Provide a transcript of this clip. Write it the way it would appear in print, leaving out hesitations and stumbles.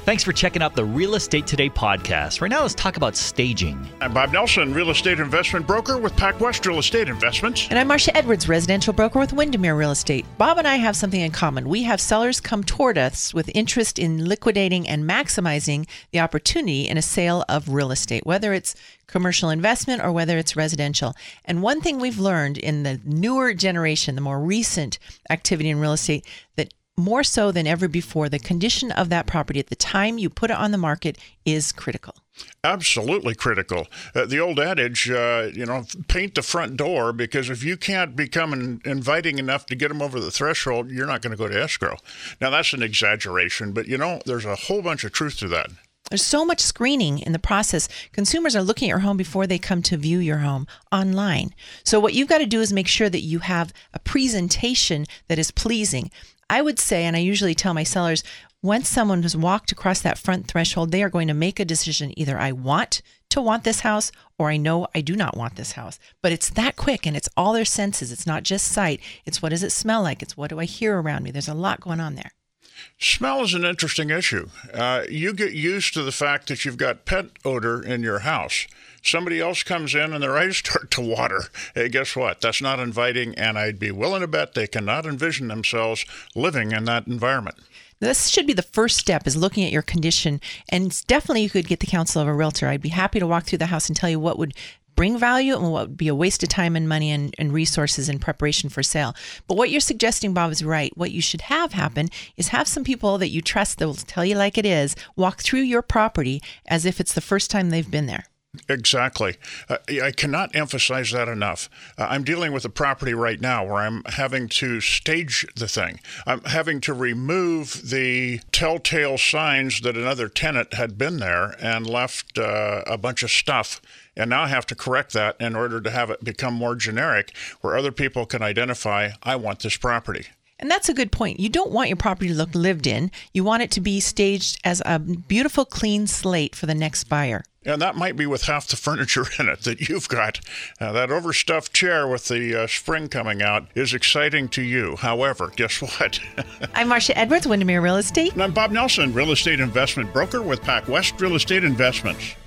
Thanks for checking out the Real Estate Today podcast. Right now, let's talk about staging. I'm Bob Nelson, real estate investment broker with PacWest Real Estate Investments. And I'm Marcia Edwards, residential broker with Windermere Real Estate. Bob and I have something in common. We have sellers come toward us with interest in liquidating and maximizing the opportunity in a sale of real estate, whether it's commercial investment or whether it's residential. And one thing we've learned in the newer generation, the more recent activity in real estate, that more so than ever before, the condition of that property at the time you put it on the market is critical. Absolutely critical. The old adage, paint the front door, because if you can't become inviting enough to get them over the threshold, you're not going to go to escrow. Now, that's an exaggeration, but, there's a whole bunch of truth to that. There's so much screening in the process. Consumers are looking at your home before they come to view your home online. So what you've got to do is make sure that you have a presentation that is pleasing. I would say, and I usually tell my sellers, once someone has walked across that front threshold, they are going to make a decision. Either I want this house, or I know I do not want this house. But it's that quick, and it's all their senses. It's not just sight. It's what does it smell like? It's what do I hear around me? There's a lot going on there. Smell is an interesting issue. You get used to the fact that you've got pet odor in your house. Somebody else comes in and their eyes start to water. Hey, guess what? That's not inviting, and I'd be willing to bet they cannot envision themselves living in that environment. This should be the first step, is looking at your condition, and definitely you could get the counsel of a realtor. I'd be happy to walk through the house and tell you what would bring value and what would be a waste of time and money and resources in preparation for sale. But what you're suggesting, Bob, is right. What you should have happen is have some people that you trust that will tell you like it is, walk through your property as if it's the first time they've been there. Exactly. I cannot emphasize that enough. I'm dealing with a property right now where I'm having to stage the thing. I'm having to remove the telltale signs that another tenant had been there and left a bunch of stuff. And now I have to correct that in order to have it become more generic, where other people can identify, I want this property. And that's a good point. You don't want your property to look lived in. You want it to be staged as a beautiful, clean slate for the next buyer. And that might be with half the furniture in it that you've got. That overstuffed chair with the spring coming out is exciting to you. However, guess what? I'm Marcia Edwards, Windermere Real Estate. And I'm Bob Nelson, real estate investment broker with PacWest Real Estate Investments.